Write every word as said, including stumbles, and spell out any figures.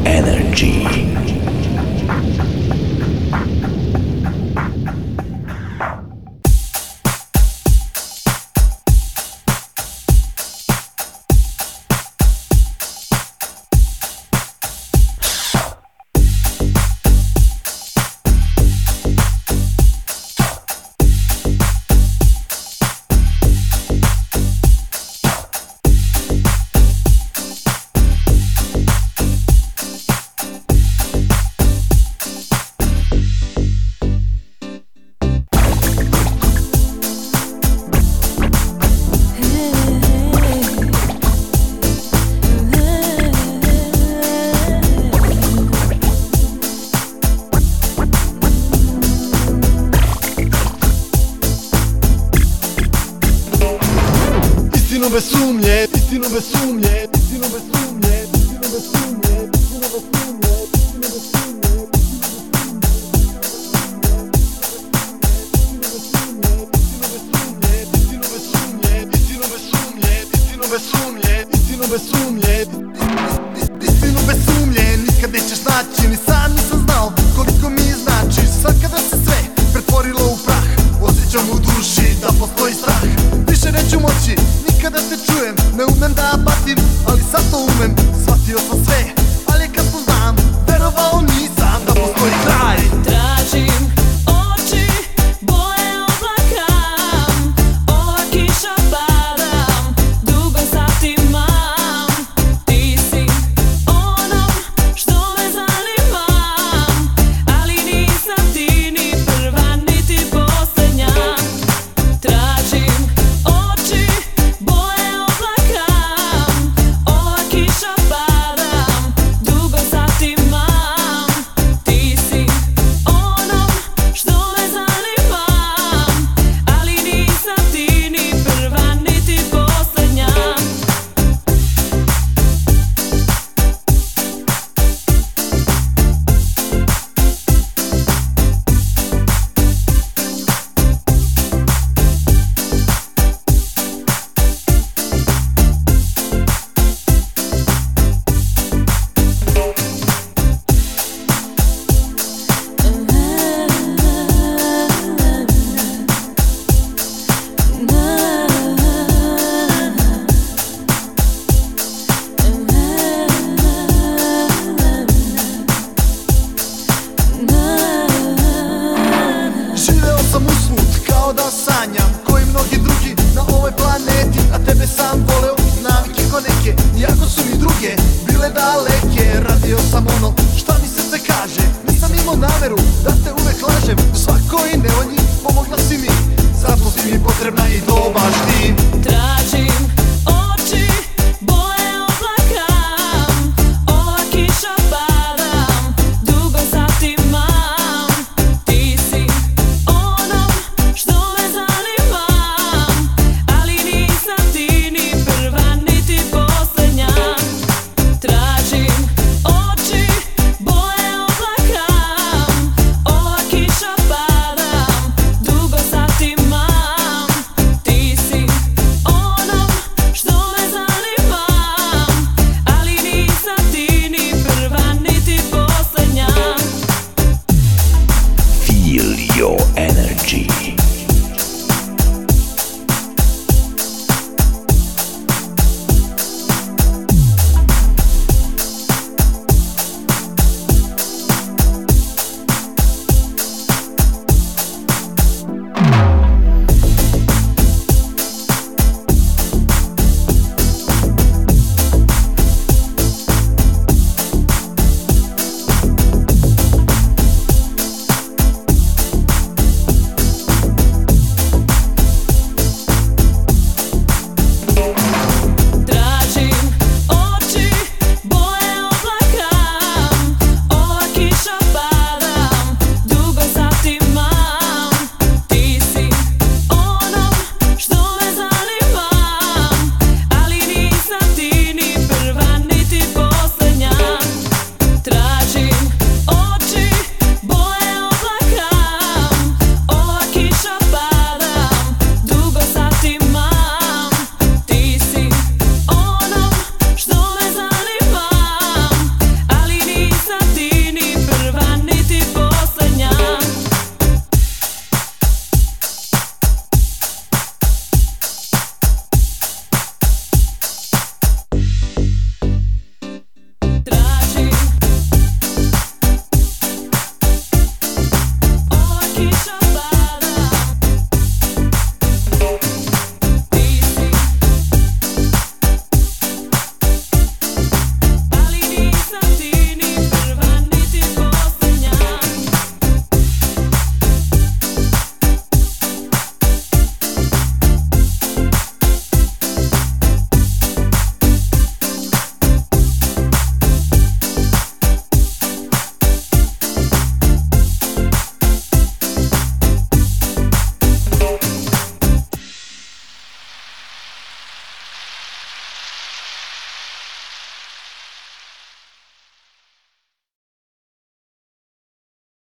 Energy. Istinu bez sumnje, istinu bez sumnje, istinu bez sumnje, istinu bez sumnje, istinu bez sumnje, istinu bez sumnje, istinu bez sumnje, istinu bez sumnje, istinu bez sumnje, istinu bez sumnje, istinu bez sumnje, nikad nećeš naći, ni sam nisam znao koliko mi znači. Sad kada se sve pretvorilo u prah, osjećam u duši da postoji strah. Više neću moći nikada te čujem, ne umem da patim, ali sad to umem.